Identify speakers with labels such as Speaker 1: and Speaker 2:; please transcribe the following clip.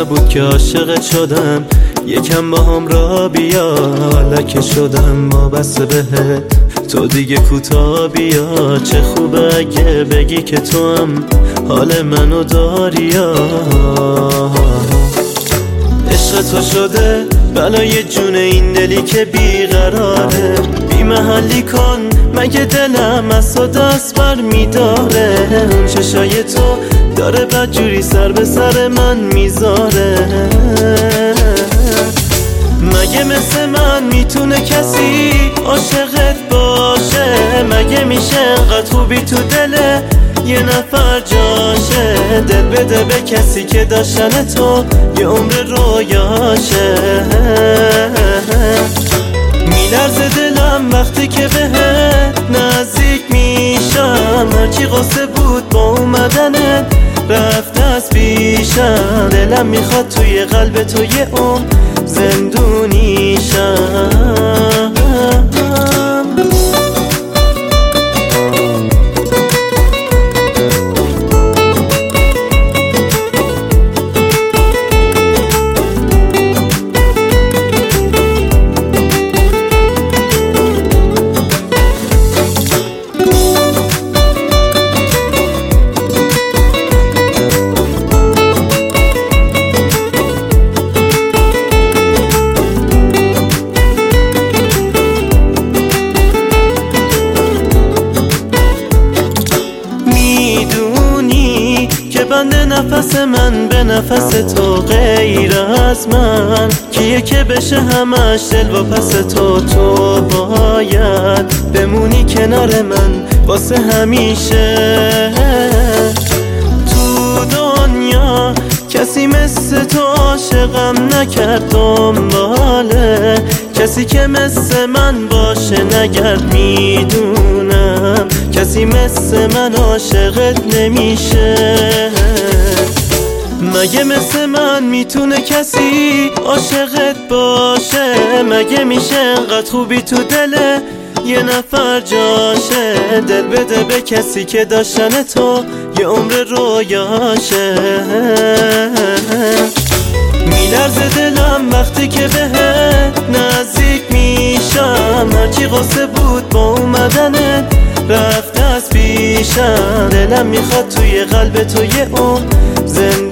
Speaker 1: نبود که عاشقت شدم، یکم با هم را بیا، لکه شدم وابسته بهت، تو دیگه کوتا بیا. چه خوبه اگه بگی که تو هم حال منو داری. عشق تو شده بلای جون این دلی که بیقراره، بی محلی کن مگه دلم از تو دست بر میداره. اون چشای تو داره بدجوری سر به سر من میذاره. مگه مثل من میتونه کسی عاشقت باشه؟ مگه میشه انقدر خوبی تو دل یه نفر جاشه؟ دل بده به کسی که داشتن تو یه عمر رویاشه. میلرزه دلم وقتی که بهت نزدیک میشم، هرچی قصه بود با اومدنت رفت از پیشم. دلم میخواد توی قلب تو یه عمر زندونیشم. بنده نفس من به نفس تو، غیر از من کیه که بشه همش دل و پس تو. تو باید بمونی کنار من واسه همیشه. تو دنیا کسی مثل تو عاشقم نکرد دنباله، کسی که مثل من باشه نگرد. میدونم کسی مثل من عاشقت نمیشه. مگه مثل من میتونه کسی عاشقت باشه؟ مگه میشه انقدر خوبی تو دل یه نفر جاشه؟ دل بده به کسی که داشتن تو یه عمر رویاشه. میلرزه دلم وقتی که بهت نزدیک میشم، هرچی قصه بود با اومدنت رفت از پیشم. دلم میخواد توی قلب تو یه عمر زنده